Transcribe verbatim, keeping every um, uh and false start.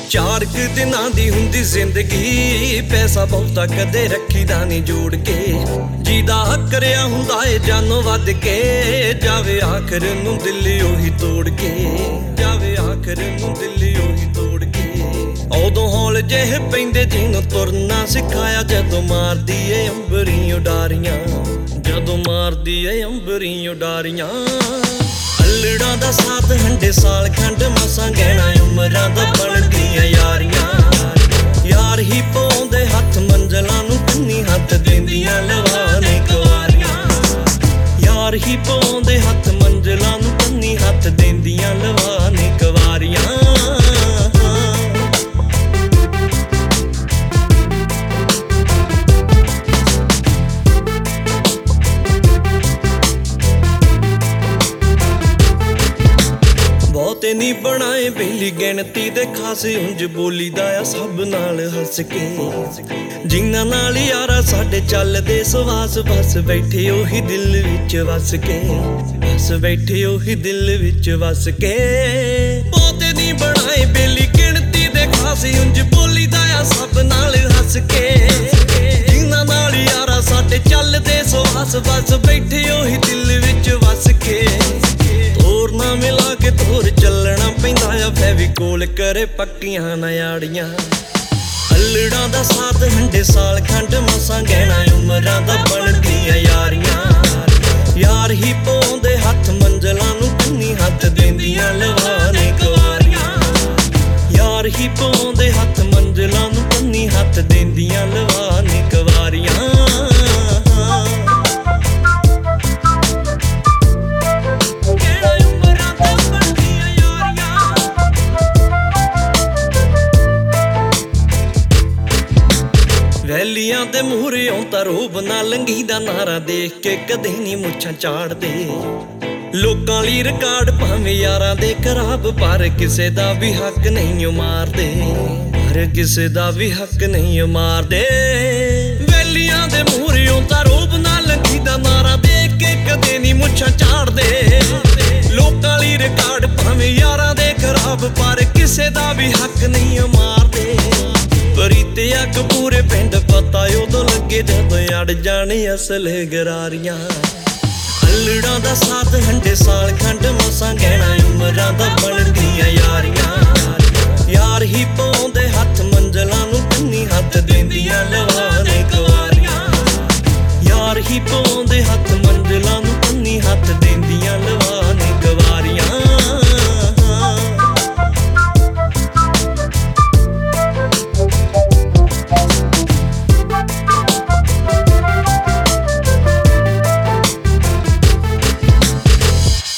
ਚਾਰ ਕੁ ਦਿਨਾਂ ਦੀ ਹੁੰਦੀ ਜ਼ਿੰਦਗੀ, ਪੈਸਾ ਬਹੁਤਾ ਕਦੇ ਰੱਖੀਦਾ ਨਹੀਂ ਜੋੜ ਕੇ। ਜਿਹਦਾ ਕਰਿਆ ਹੁੰਦਾ ਏ ਜਾਨੋਂ ਵੱਧ ਕੇ, ਜਾਵੇ ਆਖਰ ਨੂੰ ਦਿਲ ਉਹੀ ਤੋੜ ਕੇ, ਜਾਵੇ ਆਖਰ ਨੂੰ ਦਿਲ ਉਹੀ ਤੋੜ ਕੇ। ਉਦੋਂ ਹੌਲ ਜਿਹੇ ਪੈਂਦੇ ਜਿਹਨੂੰ ਤੁਰਨਾ ਸਿਖਾਇਆ, ਜਦੋਂ ਮਾਰਦੀ ਏ ਅੰਬਰੀ ਉਡਾਰੀਆਂ, ਜਦੋਂ ਮਾਰਦੀ ਏ ਅੰਬਰੀ ਉਡਾਰੀਆਂ। ਅਲੜਾਂ ਦਾ ਸਾਥ ਹੰਡੇ ਸਾਲ ਖੰਡ, ਮਸਾਂ ਗਹਿਣਾ ਉਮਰਾਂ ਦਾ ਬਣਦੀਆਂ ਯਾਰੀਆਂ। ਯਾਰ ਹੀ ਪਾਉਂਦੇ ਹੱਥ ਮੰਜ਼ਲਾਂ ਨੂੰ, ਕੰਨੀ ਹੱਥ ਦਿੰਦੀਆਂ ਲਵਾ ਨੇ ਕੁਆਰੀਆਂ। ਯਾਰ ਹੀ ਪਾਉਂਦੇ ਹੱਥ ਮੰਜ਼ਲਾਂ ਨੂੰ, ਕੰਨੀ ਹੱਥ ਦਿੰਦੀਆਂ ਲਵਾ ਨੇ ਕੁਆਰੀਆਂ। ਬਹੁਤੇ ਨੀ ਬਣਾਏ ਬੇਲੀ ਗਿਣਤੀ ਦੇ ਖਾਸੇ, ਉਂਝ ਬੋਲੀਦਾ ਆ ਸਭ ਨਾਲ ਹੱਸ ਕੇ। ਜਿਨ੍ਹਾਂ ਨਾਲ ਯਾਰਾ ਸਾਡੇ ਚੱਲਦੇ ਸਵਾਸ, ਬਸ ਬੈਠੇ ਉਹੀ ਦਿਲ ਵਿੱਚ ਵਸ ਕੇ, ਬਸ ਬੈਠੇ ਉਹੀ ਦਿਲ ਵਿੱਚ ਵਸ ਕੇ। ਬਹੁਤੇ ਨੀ ਬਣਾਏ ਬੇਲੀ ਗਿਣਤੀ ਦੇ ਖਾਸੇ, ਉਂਝ ਬੋਲੀਦਾ ਆ ਸਭ ਨਾਲ ਹੱਸ ਕੇ। ਜਿਨ੍ਹਾਂ ਨਾਲ ਯਾਰਾ ਸਾਡੇ ਚੱਲਦੇ ਸਵਾਸ, ਬਸ ਬੈਠੇ ਉਹੀ ਦਿਲ ਵਿੱਚ ਵਸ ਕੇ। ਤੋਰ ਨਾ ਮਿਲਾ ਕੇ ਤੋਰ ਚੱਲਣਾ ਪੈਂਦਾ ਆ, ਫੈਵੀਕੋਲ ਕਰੇ ਪੱਕੀਆਂ ਨਾੜੀਆਂ। ਅਲੜਾਂ ਦਾ ਸਾਥ ਹੰਡੇ ਸਾਲ ਖੰਡ, ਮਸਾਂ ਗਹਿਣਾ ਉਮਰਾਂ ਦਾ ਬਣਦੀਆਂ ਯਾਰੀਆਂ। ਯਾਰ ਹੀ ਪਾਉਂਦੇ ਹੱਥ ਮੰਜ਼ਲਾਂ ਨੂੰ, ਕੰਨੀ ਹੱਥ ਦਿੰਦੀਆਂ ਲਵਾ ਨੇ ਕੁਆਰੀਆਂ। ਯਾਰ ਹੀ ਪਾਉਂਦੇ ਹੱਥ ਮੰਜ਼ਲਾਂ ਨੂੰ, ਕੰਨੀ ਹੱਥ ਦਿੰਦੀਆਂ ਲਵਾ ਨੇ ਕੁਆਰੀਆਂ। ਵੈਲੀਆਂ ਦੇ ਮੂਹਰਿਓਂ ਤਾਂ ਰੋਬ ਨਾ ਲੰਘੀ ਦਾ, ਨਾਰਾ ਦੇਖ ਕੇ ਕਦੇ ਨੀ ਮੁੱਛਾਂ ਝਾੜਦੇ। ਲੋਕਾਂ ਲਈ ਰਿਕਾਰਡ ਭਾਵੇਂ ਯਾਰਾਂ ਦੇ ਖਰਾਬ, ਪਰ ਕਿਸੇ ਦਾ ਵੀ ਹੱਕ ਨਹੀਂ ਮਾਰਦੇ, ਪਰ ਕਿਸੇ ਦਾ ਵੀ ਹੱਕ ਨਹੀਂ ਮਾਰਦੇ। ਵੈਲੀਆਂ ਦੇ ਮੂਹਰਿਓਂ ਤਾਂ ਰੋਬ ਨਾ ਲੰਘੀ ਦਾ, ਨਾਰਾ ਦੇਖ ਕੇ ਕਦੇ ਨੀ ਮੁੱਛਾਂ ਝਾੜਦੇ। ਲੋਕਾਂ ਲਈ ਰਿਕਾਰਡ ਭਾਵੇਂ ਯਾਰਾਂ ਦੇ ਖਰਾਬ, ਪਰ ਕਿਸੇ ਦਾ ਵੀ ਹੱਕ ਨਹੀਂ ਮਾਰਦੇ। ਪਰੀਤਿਆ ਕਪੂਰੇ ਪਿੰਡ ਪਤਾ ਉਦੋਂ ਲੱਗੇ, ਜਦੋਂ ਅੜ ਜਾਣੇ ਅਸਲ ਗਰਾਰੀਆਂ। ਅਲੜਾਂ ਦਾ ਸਾਥ ਹੰਡੇ ਸਾਲ ਖੰਡ, ਮਸਾਂ ਗਹਿਣਾ ਉਮਰਾਂ ਦਾ ਬਣਦੀਆਂ ਯਾਰੀਆਂ। ਯਾਰ ਹੀ ਪਾਉਂਦੇ ਹੱਥ ਮੰਜ਼ਲਾਂ ਨੂੰ, ਕੰਨੀ ਹੱਥ ਦਿੰਦੀਆਂ ਲਵਾ ਨੇ ਕੁਆਰੀਆਂ। ਯਾਰ ਹੀ ਪਾਉਂਦੇ